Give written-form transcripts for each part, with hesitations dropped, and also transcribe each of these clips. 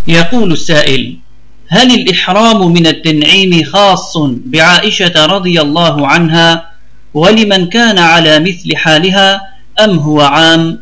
يقول السائل: هل الإحرام من التنعيم خاص بعائشة رضي الله عنها ولمن كان على مثل حالها أم هو عام؟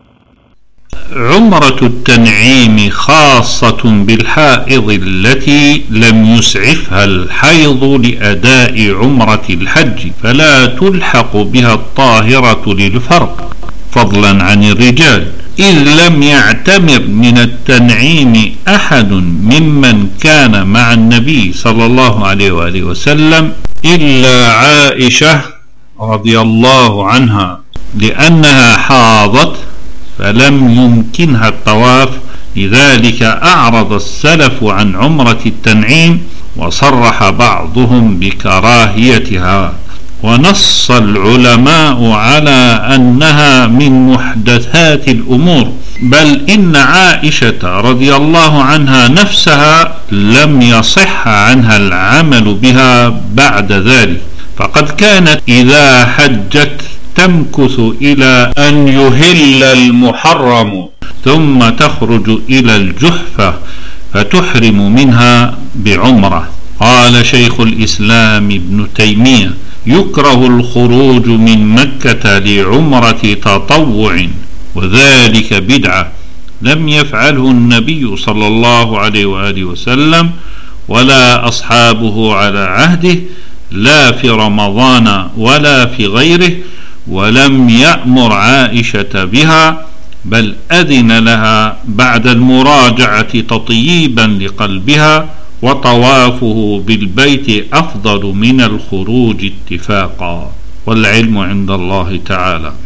عمرة التنعيم خاصة بالحائض التي لم يسعفها الحيض لأداء عمرة الحج، فلا تلحق بها الطاهرة للفرق فضلا عن الرجال، إذ لم يعتمر من التنعيم أحد ممن كان مع النبي صلى الله عليه وآله وسلم إلا عائشة رضي الله عنها، لأنها حاضت فلم يمكنها الطواف، لذلك أعرض السلف عن عمرة التنعيم، وصرح بعضهم بكراهيتها، ونص العلماء على أنها من محدثات الأمور، بل إن عائشة رضي الله عنها نفسها لم يصح عنها العمل بها بعد ذلك، فقد كانت إذا حجت تمكث إلى أن يهل المحرم ثم تخرج إلى الجحفة فتحرم منها بعمرة. قال شيخ الإسلام ابن تيمية: يكره الخروج من مكة لعمرة تطوع، وذلك بدعة لم يفعله النبي صلى الله عليه وآله وسلم ولا أصحابه على عهده، لا في رمضان ولا في غيره، ولم يأمر عائشة بها، بل أذن لها بعد المراجعة تطييبا لقلبها، وطوافه بالبيت أفضل من الخروج اتفاقا، والعلم عند الله تعالى.